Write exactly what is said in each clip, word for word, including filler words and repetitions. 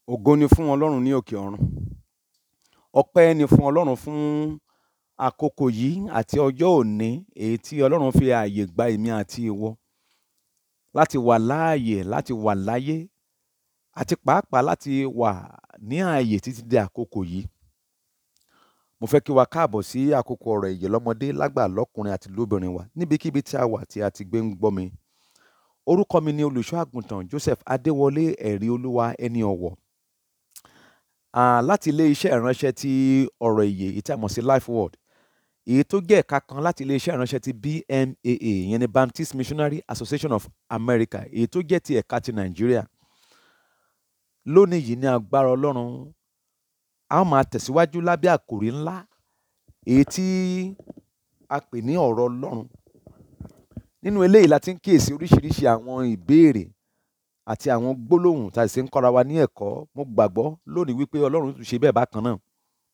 Ògo ni fún Ọlọ́run ní òkè ọ̀run. Ọpẹ́ ni fún Ọlọ́run fún àkókò yìí àti ọjọ́ òní èyí tí Ọlọ́run fi ààyè gba èmi àti ìwọ láti wà láàyè, láti wà láyé àti pàápàá láti wà ní ààyè títí di àkókò yìí. Mo fẹ́ kí wa káàbọ̀ sí àkókò ọ̀rọ̀ ìyè lọ́mọdé lágbà lọ́kùnrin àti lóbìnrin wa níbikíbi tí a wà tí a ti gbé ń gbọ́ mi. Orúkọ mi ni olùṣọ́ àgùntàn Joseph Adéwọlé ẹ̀rí olúwa ẹni ọ̀wọ̀. Uh, láti ilé iṣẹ́ ìránṣẹ́ ti ọ̀rọ̀ ìyè èyí tí a mọ̀ sí Life Word, èyí tó jẹ́ ẹ̀ka kan láti ilé iṣẹ́ ìránṣẹ́ ti B M A A ìyẹn ni Baptist Missionary Association of America èyí tó jẹ́ ti ẹ̀ka ti Nàìjíríà. Lónìí yìí ní agbára Ọlọ́run a ó máa tẹ̀síwájú lábẹ́ àkòrí ńlá èyí tí a pè ní ọ̀rọ̀ Ọlọ́run. Nínú eléyìí la ti ń kíyèsí oríṣiríṣi àwọn ìbéèrè àti àwọn gbólóhùn tá a sì ń kọ́ra wa ní ẹ̀kọ́. Mo gbàgbọ́ lónìí wípé Ọlọ́run tún ṣe bẹ́ẹ̀ bákan náà.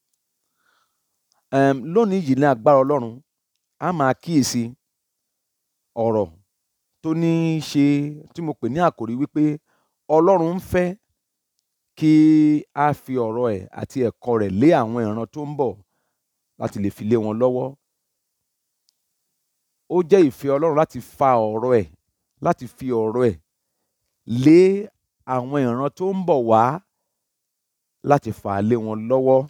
Um, lónìí yìí ní agbára Ọlọ́run a máa kíyèsí ọ̀rọ̀ tó ní í ṣe tí mo pè ní àkòrí wípé Ọlọ́run ń fẹ́ kí a fi ọ̀rọ̀ ẹ̀ àti ẹ̀kọ́ rẹ̀ lé àwọn ìran tó ń bọ̀ láti lè fi lé wọn lọ́wọ́. Ó jẹ́ ìfẹ́ Ọlọ́run láti fa ọ̀rọ̀ ẹ̀, láti fi ọ̀rọ̀ ẹ̀ lé àwọn ìran tó ń bọ̀ wá láti fà á lé wọn lọ́wọ́.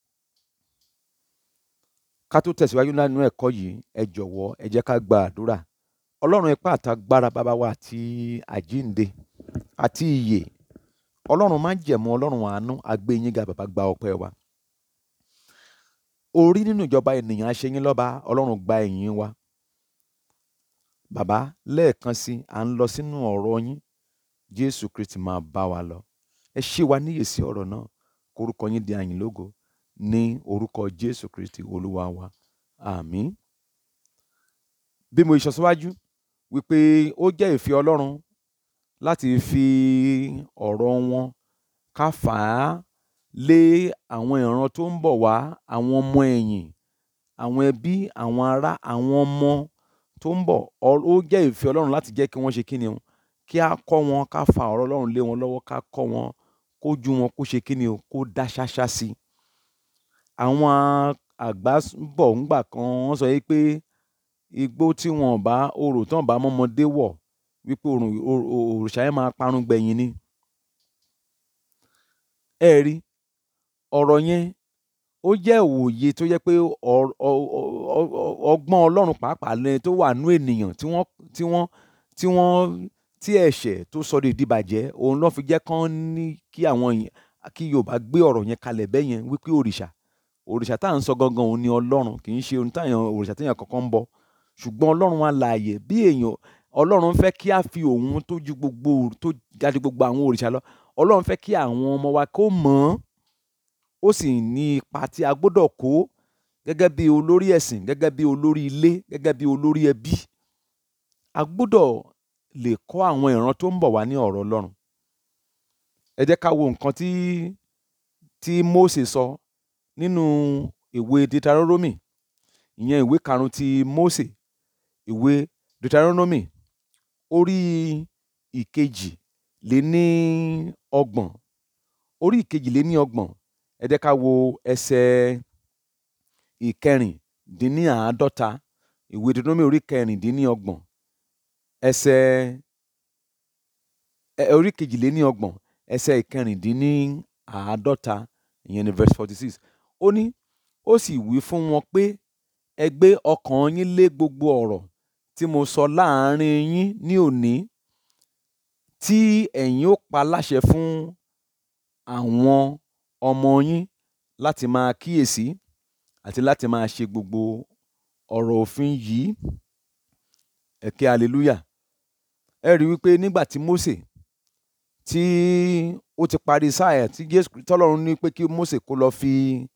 Ká tó tẹ̀síwájú nínú ẹ̀kọ́ yìí, ẹ jọ̀wọ́ ẹ jẹ́ ká gba àdúrà. Ọlọ́run ipá àtagbára bàbá wa àti àjíǹde àti ìyè, Ọlọ́run májẹ̀mú, Ọlọ́run àánú, a gbé yín ga bàbá, gba ọpẹ́ wa. Orí nínú ìjọba ènìyàn a ṣe yín lọ́ba, Ọlọ́run gba ìyìn wa. Bàbá, lẹ́ẹ̀kan sí à ń lọ sínú ọ̀rọ̀ yín, Jésù Kristi máa bá wa lọ. Ẹ ṣí wa níyè sí ọ̀rọ̀ náà, kórúkọ yín di àyìn lógo ní orúkọ Jésù Kristi olúwa wa. Àmín. Bí mo sọ síwájú wípé ó jẹ́ ìfẹ́ Ọlọ́run láti fi ọ̀rọ̀ wọn ká fà á lé àwọn ìran tó ń bọ̀ wá, àwọn ọmọ ẹ̀yìn, àwọn ẹbí, àwọn ará, àwọn ọmọ tó ń bọ̀. Ó jẹ́ ìfẹ́ Ọlọ́run láti jẹ́ kí wọ́n ṣe kíni o, kí a kọ́ wọn, ká fa ọ̀rọ̀ Ọlọ́run lé wọn lọ́wọ́, ká kọ́ wọn, kójú wọn kó ṣe kíni o, kó dá ṣáṣá sí i. Àwọn àgbà bọ̀ ńgbà kan wọ́n sọ wípé igbó tí wọn bá orò tán bá mọ́mọdé wọ̀ wípé òrìṣà yẹn máa parun gbẹ̀yìn ni. Ẹ rí ọ̀rọ̀ yẹn ó jẹ́ òye tó yẹ pé ọgbọ́n Ọlọ́run pàápàá lẹ́ni tó wà nú ènìyàn tí wọ́n tí wọ́n tí wọ́n tí ẹ̀ṣẹ̀ tó sọ di ìdíbàjẹ́, òun ló fi jẹ́ kán ní kí àwọn kí Yorùbá gbé ọ̀rọ̀ yẹn kalẹ̀ bẹ́ẹ̀ yẹn wípé òrìṣà òrìṣà tá à ń sọ gangan òun ni Ọlọ́run, kì í ṣe ohun táyàn òrìṣà téèyàn kankan ń bọ. Ṣùgbọ́n Ọlọ́run alààyè bí èèyàn, Ọlọ́run fẹ́ kí a fi òun tó ju gbogbo tó ga ju gbogbo àwọn òrìṣà lọ. Ọlọ́run fẹ́ kí àwọn ọmọ wa kó mọ̀ ọ́n, ó sì ní ipa tí a gbọ́dọ̀ kó gẹ́gẹ́ bí olórí ẹ̀sìn, gẹ́gẹ́ bí olórí ilé, gẹ́gẹ́ bí olórí ẹbí. A gbọ́dọ̀ lè kọ́ àwọn ìran tó ń bọ̀ wá ní ọ̀rọ̀ Ọlọ́run. Ẹ jẹ́ ká wo nǹkan tí tí Mósè sọ nínú ìwé Deuteronomy, ìyẹn ìwé karùn-ún ti Mósè, ìwé Deuteronomy orí ìkejì lé ní ọgbọ̀n, orí ìkejì lé ní ọgbọ̀n. Ẹ jẹ́ ká wo ẹsẹ̀ ìkẹrìndínláàádọ́ta, ìwé Deuteronomy orí kẹrìndínlọ́gbọ̀n, ẹsẹ̀ orí kejì lé ní ọgbọ̀n, ẹsẹ̀ ìkẹrìndínláàádọ́ta, ìyẹn ní verse forty six. Ó ní, ó sì wí fún wọn pé ẹ gbé ọkàn yín lé gbogbo ọ̀rọ̀ tí mo sọ láàrin yín ní òní, tí ẹ̀yin ó pa láṣẹ fún àwọn ọmọ yín láti máa kíyèsí àti láti máa ṣe gbogbo ọ̀rọ̀ òfin yìí. Ẹ ké hallelujah. Ẹ rí wípé nígbà tí Mósè tí ó ti parí sáà ẹ̀ tí Jésù tọ́lọ́run ní pé kí Mósè kó lọ fi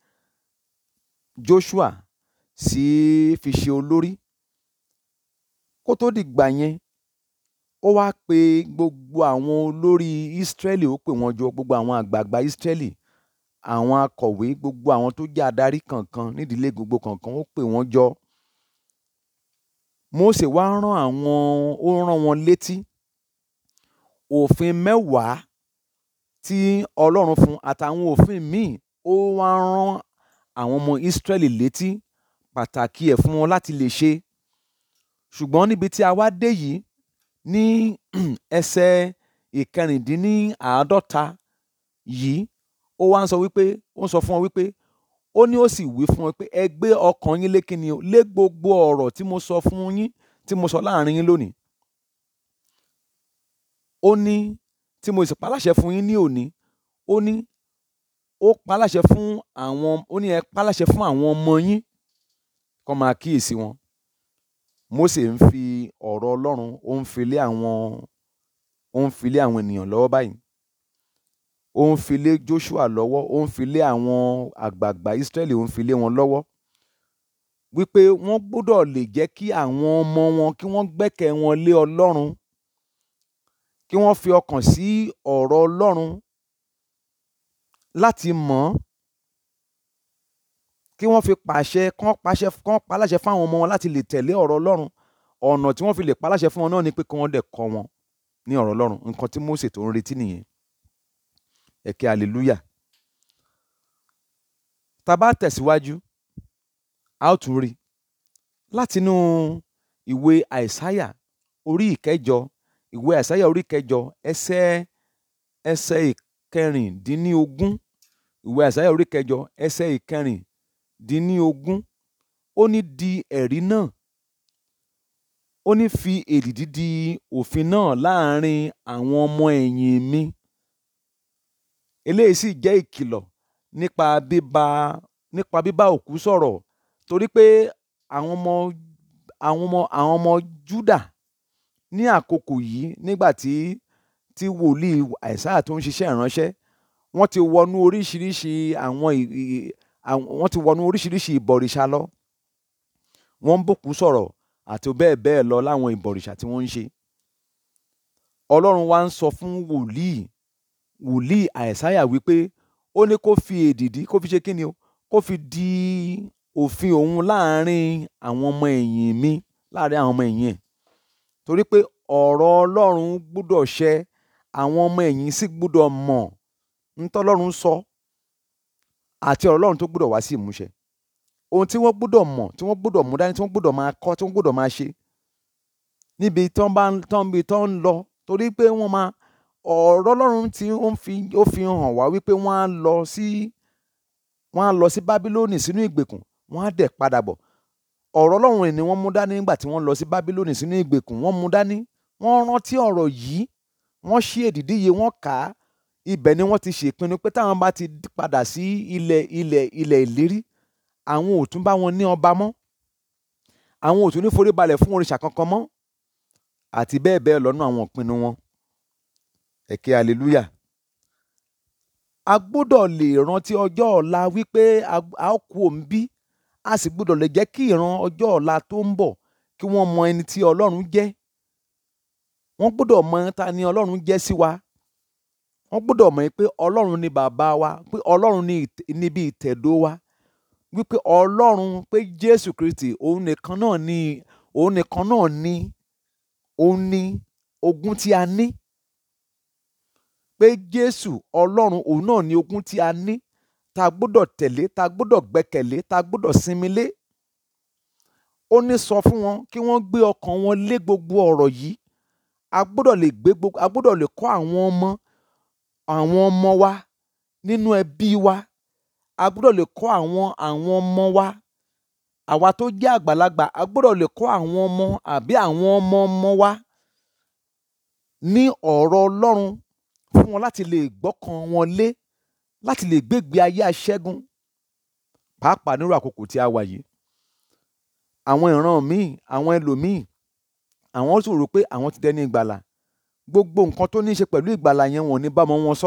Joshua sí fi ṣe olórí, kó tó dìgbà yẹn ó wá pe gbogbo àwọn olórí Ísírẹ́lì, ó pè wọ́n jọ, gbogbo àwọn àgbààgbà Ísírẹ́lì, àwọn akọ̀wé, gbogbo àwọn tó jẹ́ adarí kankan nídìílé gbogbo kankan, ó pè wọ́n jọ. Mósè wá rán àwọn ó rán wọn létí òfin mẹ́wàá tí Ọlọ́run fún àtàwọn òfin míì, ó wá rán àwọn ọmọ Ísírẹ́lì létí pàtàkì ẹ̀ fún wọn láti lè ṣe. Ṣùgbọ́n níbi tí a wá dé yìí ní ẹsẹ̀ ìkẹrìndínláàádọ́ta yìí, ó wá ń sọ wípé ó ń sọ fún wọn wípé ó ní ó sì wí fún wọn pé ẹ gbé ọkàn yín lé kíni o, lé gbogbo ọ̀rọ̀ tí mo sọ fún yín, tí mo sọ láàrin yín lónìí. Ó ní tí mo sì paláṣẹ fún yín ní òní, ó ní ó paláṣẹ fún àwọn ó ní ẹ paláṣẹ fún àwọn ọmọ yín kó máa kíyèsí wọn. Mósè ń fi ọ̀rọ̀ Ọlọ́run ó ń fi lé àwọn ó ń fi lé àwọn ènìyàn lọ́wọ́ báyìí. Ó ń fi lé Jóṣúà lọ́wọ́, ó ń fi lé àwọn àgbààgbà Ísírẹ́lì, ó ń fi lé wọn lọ́wọ́ wípé wọ́n gbọ́dọ̀ lè jẹ́ kí àwọn ọmọ wọn kí wọ́n gbẹ́kẹ̀ wọn lé Ọlọ́run, kí wọ́n fi ọkàn sí ọ̀rọ̀ Ọlọ́run láti mọ̀ ọ́n, kí wọ́n fi pàṣẹ kán pàṣẹ kán paláṣẹ fáwọn ọmọ wọn láti lè tẹ̀lé ọ̀rọ̀ Ọlọ́run. Ọ̀nà tí wọ́n fi lè paláṣẹ fún wọn náà ni pé kí wọ́n dẹ̀ kọ́ wọn ní ọ̀rọ̀ Ọlọ́run. Nǹkan tí Mósè tó ń retí nìyẹn. Ẹ ké hallelujah. Tá a bá tẹ̀síwájú, a ó tún rí látinú ìwé Àìsáyà orí ìkẹjọ, ìwé Àìsáyà orí ìkẹjọ ẹsẹ̀ ẹsẹ̀ ìkẹrìndínlógún, ìwé Àìsáyà orí ìkẹjọ ẹsẹ̀ ìkẹrìndínlógún, ó ní di ẹ̀rí náà, ó ní fi èdìdì di òfin náà láàrin àwọn ọmọ ẹ̀yìn mi. Eléyìí sì jẹ́ ìkìlọ̀ nípa bíbá nípa bíbá òkú sọ̀rọ̀, torí pé àwọn ọmọ àwọn ọmọ àwọn ọmọ Júdà ní àkókò yìí, nígbà tí tí wòlíì Àìsáyà tó ń ṣiṣẹ́ ìránṣẹ́, wọ́n ti wọnú oríṣiríṣi àwọn wọ́n ti wọnú oríṣiríṣi ìbọ̀rìṣà lọ. Wọ́n ń bòkú sọ̀rọ̀ àti bẹ́ẹ̀ bẹ́ẹ̀ lọ láwọn ìbọ̀rìṣà tí wọ́n ń ṣe. Ọlọ́run wá ń sọ fún wòlíì wòlíì Àìsáyà wípé ó ní kó fi èdìdì kó fi ṣe kíni o, kó fi di òfin òun láàrin àwọn ọmọ ẹ̀yìn mi, láàrin àwọn ọmọ ẹ̀yìn ẹ̀. Torí pé ọ̀rọ̀ Ọlọ́run gbọ́dọ̀ ṣẹ, àwọn ọmọ ẹ̀yìn sì gbọ́dọ̀ mọ̀ ń tọ́lọ́run sọ àti ọ̀rọ̀ Ọlọ́run tó gbọ́dọ̀ wá sí ìmúṣẹ. Ohun tí wọ́n gbọ́dọ̀ mọ̀, tí wọ́n gbọ́dọ̀ mú dání, tí wọ́n gbọ́dọ̀ máa kọ́, tí wọ́n gbọ́dọ̀ máa ṣe níbi tán bá tán bí tán ń lọ. Torí pé wọ́n máa ọ̀rọ̀ Ọlọ́run tí ó ń fi ó fi hàn wá wípé wọ́n á lọ sí wọ́n á lọ sí Bábílónì sínú ìgbèkùn, wọ́n á dẹ̀ padà bọ̀. Ọ̀rọ̀ Ọlọ́run ni wọ́n mú dání nígbà tí wọ́n lọ sí Bábílónì sínú ìgbèkùn. Wọ́n mú dání, wọ́n rántí ọ̀rọ̀ yìí, wọ́n ṣí èdìdì yìí, wọ́n kà á. Ibẹ̀ ni wọ́n ti ṣèpinnu pé táwọn bá ti padà sí ilẹ̀ ilẹ̀ ilẹ̀ ìlérí, àwọn ò tún bá wọn ní ọba mọ́, àwọn ò tún ní forí balẹ̀ fún òrìṣà kankan mọ́, àti bẹ́ẹ̀ bẹ́ẹ̀ lọ́nà àwọn ìpinnu wọn. Ẹ ké hallelujah. A gbọ́dọ̀ lè rántí ọjọ́ ọ̀la wípé a ó kú òǹbí, a sì gbọ́dọ̀ lè jẹ́ kí ìran ọjọ́ ọ̀la tó ń bọ̀ kí wọ́n mọ ẹni tí Ọlọ́run jẹ́. Wọ́n gbọ́dọ̀ mọ ta ni Ọlọ́run jẹ́ sí wa. Wọ́n gbọ́dọ̀ mọ̀ pé Ọlọ́run ni bàbá wa, pé Ọlọ́run ni bí ìtẹ̀dó wa, wípé Ọlọ́run, pé Jésù Kristi òun nìkan náà ni òun nìkan náà ni òun ni ogún tí a ní. Pé Jésù Ọlọ́run òun náà ni ogún tí a ní, tá gbọ́dọ̀ tẹ̀lé, tá gbọ́dọ̀ gbẹ́kẹ̀lé, tá gbọ́dọ̀ sinmi lé. Ó ní sọ fún wọn kí wọ́n gbé ọkàn wọn lé gbogbo ọ̀rọ̀ yìí. A gbọ́dọ̀ lè gbé gbogbo a gbọ́dọ̀ lè kọ́ àwọn ọmọ àwọn ọmọ wa nínú ẹbí wa. A gbọ́dọ̀ lè kọ́ àwọn àwọn ọmọ wa. Àwa tó jẹ́ àgbàlagbà, a gbọ́dọ̀ lè kọ́ àwọn ọmọ àbí àwọn ọmọ ọmọ wa ní ọ̀rọ̀ Ọlọ́run fún wọn láti lè gbọ́kàn wọn lé, láti lè gbégbé ayé aṣẹ́gun, pàápàá nírú àkókò tí a wà yìí. Àwọn ìran míì, àwọn ẹlòmíì, àwọn sì rò pé àwọn ti dẹni ìgbàlà. Gbogbo nǹkan tó ní í ṣe pẹ̀lú ìgbàlà yẹn wọn ò ní bá ọmọ wọn sọ.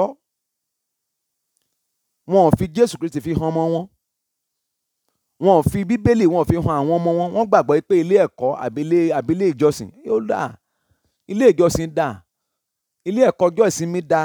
Wọn ò fi Jésù Kristi fi hàn ọmọ wọn. Wọn ò fi Bíbélì wọn ò fi hàn àwọn ọmọ wọn. Wọ́n gbàgbọ́ pé ilé ẹ̀kọ́ àbí ilé àbí ilé ìjọsìn yóò dà. Ilé ìjọsìn dà. Ilé ẹ̀kọ́ ọjọ́ ìsinmi dà.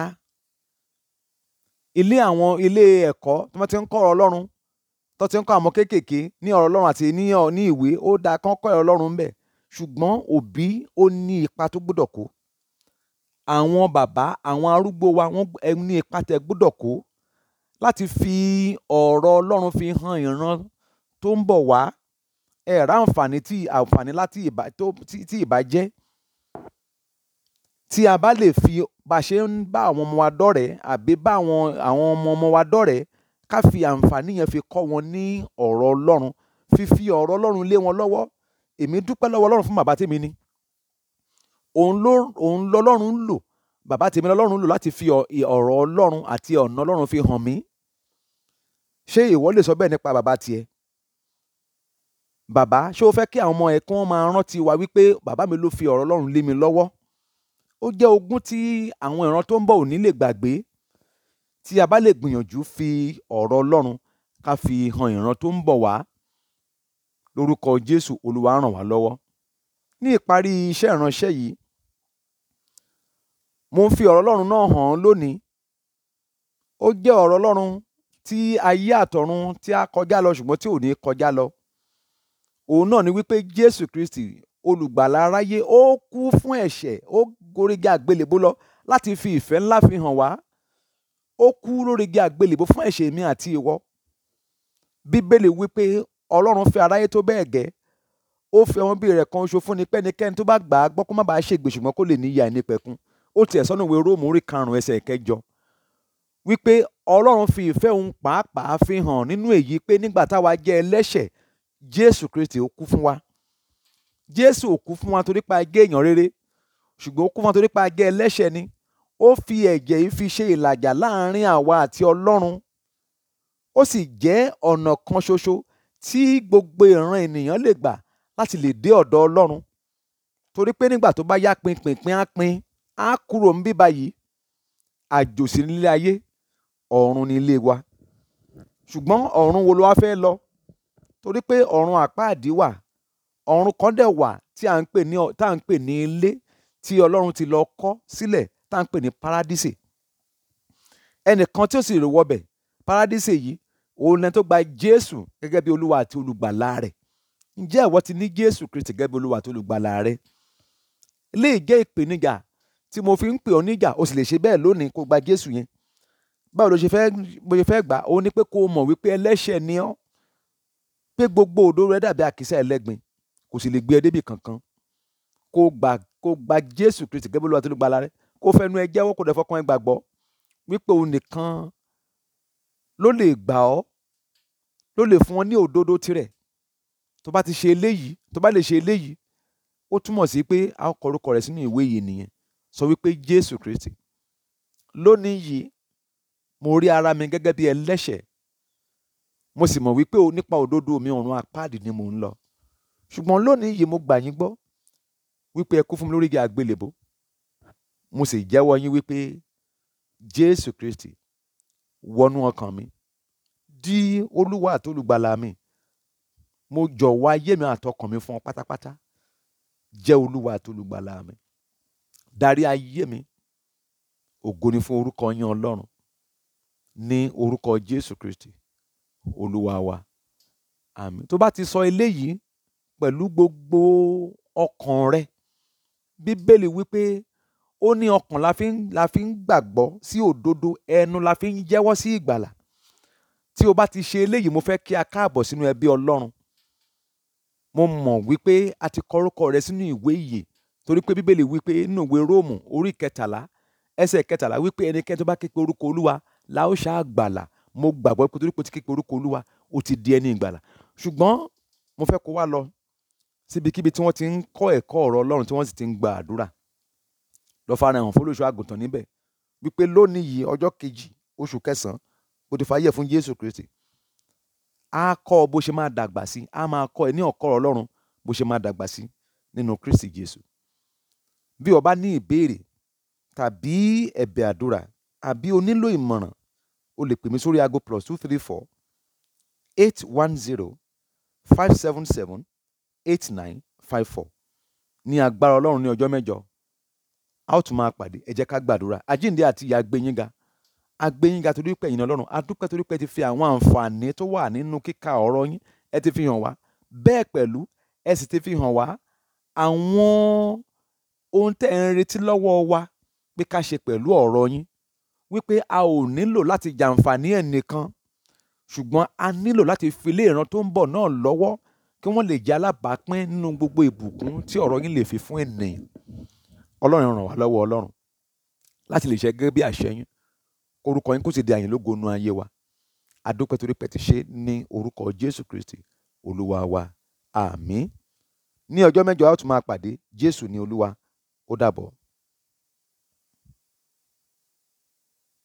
Ilé àwọn ilé ẹ̀kọ́ tí wọ́n ti ń kọ́ ọ̀rọ̀ Ọlọ́run, tó ti ń kọ́ àwọn kéékèèké ní ọ̀rọ̀ Ọlọ́run àti ní ní ìwé, ó dáa kán kọ́ ọ̀rọ̀ Ọlọ́run ńbẹ̀. Ṣùgbọ́n òbí ó ní ipa tó gbọ́dọ̀ kó. àwọn bàbá àwọn arúgbó wa wọ́n ní ipa tẹ́ gbọ́dọ̀ kó láti fi ọ̀rọ̀ Ọlọ́run fi hàn ìran tó ń bọ̀ wá. ẹ rà àǹfààní tí àǹfààní láti ìbá tó tí ìbá jẹ́ tí a bá lè fi bá a ṣe ń bá àwọn ọmọ wa dọ́rẹ̀ẹ́ àbí bá àwọn àwọn ọmọ ọmọ wa dọ́rẹ̀ẹ́ ká fi àǹfààní yẹn fi kọ́ wọn ní ọ̀rọ̀ Ọlọ́run, fífi ọ̀rọ̀ Ọlọ́run lé wọn lọ́wọ́. Èmi dúpẹ́ lọ́wọ́ Ọlọ́run fún bàbá tèmi ni. Òun ló òun lọ́lọ́run ń lò, bàbá tèmi lọ́lọ́run ń lò láti fi ọ̀rọ̀ Ọlọ́run àti ọ̀nà Ọlọ́run fi hàn mí. Ṣé ìwọ lè sọ bẹ́ẹ̀ nípa bàbá tiẹ̀? Bàbá, ṣé o fẹ́ kí àwọn ọmọ ẹ̀ kí wọ́n máa rántí wa wípé bàbá mi ló fi ọ̀rọ̀ Ọlọ́run lé mi lọ́wọ́? Ó jẹ́ ogún tí àwọn ìran tó ń bọ̀ ò ní lè gbàgbé. Tí a bá lè gbìyànjú fi ọ̀rọ̀ Ọlọ́run ká fi hàn ìran tó ń bọ̀ wá, lórúkọ Jésù, Olúwa ràn wá lọ́wọ́. Ní ìparí iṣẹ́ ìránṣẹ́ yìí, mo ń fi ọ̀rọ̀ Ọlọ́run náà hàn án lónìí. Ó jẹ́ ọ̀rọ̀ Ọlọ́run tí ayé àtọ̀run tí a kọjá lọ ṣùgbọ́n tí ò ní kọjá lọ. Òun náà ni wípé Jésù Kristi, olùgbàlà aráyé, ó kú fún ẹ̀ṣẹ̀, ó gorígi àgbélébó lọ láti fi ìfẹ́ ńlá fi hàn wá. Ó kú lórígi àgbélébó fún ẹ̀ṣẹ̀ mi àti ìwọ. Bíbélì wípé Ọlọ́run fẹ́ aráyé tó bẹ́ẹ̀ gẹ́, ó fi ọmọ bíi rẹ̀ kan ṣoṣo fún ni pé ẹnikẹ́ni tó bá gbà á gbọ́ kó má bàa ṣègbè ṣùgbọ́n kó lè ní ìyè àìnípẹ̀kun. Ó tiẹ̀ sọ́nà ìwé Róòmù orí karùn-ún ẹsẹ̀ kẹjọ wípé Ọlọ́run fi ìfẹ́ òun pàápàá fi hàn nínú èyí pé nígbà táwa jẹ́ ẹlẹ́ṣẹ̀, Jésù Kristi ó kú fún wa. Jésù ò kú fún wa torí pé a jẹ́ èèyàn rere, ṣùgbọ́n ó kú fún wa torí pé a jẹ́ ẹlẹ́ṣẹ̀ ni. Ó fi ẹ̀jẹ̀ yìí fi ṣe ìlàjà láàrin àwa àti Ọlọ́run. Ó sì jẹ́ ọ̀nà kan ṣoṣo tí gbogbo ìran ènìyàn lè gbà láti lè dé ọ̀dọ̀ Ọlọ́run. Torí pé nígbà tó bá yá pinpin á pin, á kúrò ń bí báyìí. Àjò sí nílé ayé, ọ̀run ni ilé wa. Ṣùgbọ́n ọ̀run wo ló wá fẹ́ lọ? Torí pé ọ̀run àpáàdì wà, ọ̀run kan dẹ̀ wà tí à ń pè ní tá à ń pè ní ilé tí Ọlọ́run ti lọ kọ́ sílẹ̀ tá à ń pè ní paradísè. Ẹnìkan tí ó sì rè wọbẹ̀ paradísè yìí, òun ẹni tó gba Jésù gẹ́gẹ́ bí Olúwa àti olùgbàlà rẹ̀. Ǹjẹ́ ìwọ ti ní Jésù Kristi gẹ́gẹ́ bí Olúwa àti olùgbàlà rẹ̀? Eléyìí jẹ́ ìpèníjà tí mo fi ń pè ọ́ níjà. O sì lè ṣe bẹ́ẹ̀ lónìí kó gba Jésù yẹn. Báwo ló ṣe fẹ́ bó ṣe fẹ́ gbà? Ó ní pé kó o mọ̀ wípé ẹlẹ́ṣẹ̀ ni ọ́, pé gbogbo òdo rẹ dàbí àkísà ẹlẹ́gbin, kò sì lè gbé ẹ débì kankan. Kó gbà kó gba Jésù Kristi gẹ́gẹ́ bí Olúwa àti olùgbàlà rẹ̀. Kó fẹnu ẹ jẹ́wọ́, kó dẹ̀ fọkàn ẹ gbàgbọ́ wípé òun nìkan ló lè gbà ọ́, ló lè fún ọ ní òdodo tirẹ̀. Tó bá ti ṣe eléyìí, tó bá lè ṣe eléyìí, ó túmọ̀ sí pé a ó kọ orúkọ rẹ̀ sínú ìwé yìí nìyẹn. Sọ wípé Jésù Kristi, lónìí yìí mo rí ara mi gẹ́gẹ́ bí ẹlẹ́ṣẹ̀. Mo sì mọ̀ wípé nípa òdodo mi ọ̀run àpáàdì ni mò ń lọ. Ṣùgbọ́n lónìí yìí mo gbà yín gbọ́ wípé ẹ kú fún mi lórí igi àgbélébó. Mo sì jẹ́wọ́ yín wípé Jésù Kristi wọnú ọkàn mi, di Olúwa àti olùgbàlà mi. Mo jọ̀wọ́ ayé mi àtọkàn mi fún ọ pátápátá. Jẹ́ Olúwa àti olùgbàlà mi. Darí ayé mi. Ògo ni fún orúkọ yín Ọlọ́run. Ní orúkọ Jésù Kristi, Olúwa wa. Àmín. Tó bá ti sọ eléyìí pẹ̀lú gbogbo ọkàn rẹ, Bíbélì wípé ó ní ọkàn la fi ń la fi ń gbàgbọ́ sí òdodo, ẹnu la fi ń jẹ́wọ́ sí ìgbàlà. Tí o bá ti ṣe eléyìí, mo fẹ́ kí a káàbọ̀ sínú ẹbí Ọlọ́run. Mo mọ̀ wípé a ti kọ orúkọ rẹ sínú ìwé ìyè, torí pé Bíbélì wípé nínú ìwé Róòmù orí kẹtàlá ẹsẹ̀ kẹtàlá wípé ẹnikẹ́ni tó bá ké pe orúkọ Olúwa la ó ṣáà gbàlà. Mo gbàgbọ́ pé torí pé o ti ké pe orúkọ Olúwa, o ti di ẹni ìgbàlà. Ṣùgbọ́n mo fẹ́ kó wá lọ síbikíbi tí wọ́n ti ń kọ́ ẹ̀kọ́ ọ̀rọ̀ Ọlọ́run tí wọ́n sì ti ń gba àdúrà. Lọ farahàn fún olùṣọ́ àgùntàn níbẹ̀ wípé lónìí yìí ọjọ́ kejì oṣù kẹsàn-án o ti fàyè fún Jésù Kristi. Á kọ́ ọ bó ṣe máa dàgbà sí, á máa kọ́ ẹ ní ọ̀kọ́ Ọlọ́run bó ṣe máa dàgbà sí nínú Kristi Jésù. Bí o bá ní ìbéèrè tàbí ẹ̀bẹ̀ àdúrà àbí o nílò ìmọ̀ràn, o lè pè mí sórí aago plus two three four eight one zero five seven seven eight nine five four. Ní agbára Ọlọ́run ní ọjọ́ mẹ́jọ a ó tún máa pàdé. Ẹ jẹ́ ká gbàdúrà. Àjíǹde àti ìyè agbéyínga agbéyínga torí pé ẹ̀yin Ọlọ́run, a dúpẹ́ torí pé ẹ ti fi àwọn àǹfààní tó wà nínú kíka ọ̀rọ̀ yín ẹ ti fi hàn wá. Bẹ́ẹ̀ pẹ̀lú ẹ sì ti fi hàn wá àwọn ohun tẹ́ ẹ ń retí lọ́wọ́ wa pé ká ṣe pẹ̀lú ọ̀rọ̀ yín, wípé a ò nílò láti jàǹfààní ẹnìkan, ṣùgbọ́n a nílò láti fi lé ìran tó ń bọ̀ náà lọ́wọ́ kí wọ́n lè jẹ́ alábàápín nínú gbogbo ìbùkún tí ọ̀rọ̀ yín lè fi fún ènìyàn. Ọlọ́run ràn wá lọ́wọ́ Ọlọ́run láti lè ṣe gẹ́gẹ́ bí àṣẹ yín, orúkọ yín kó sì di àyìn lógo nínú ayé wa. A dúpẹ́ torí pé ti ṣe ní orúkọ Jésù Kristi Olúwa wa. Àmín. Ní ọjọ́ mẹ́jọ a ó tún máa pàdé. Jésù ni Olúwa. Ó dàbọ̀.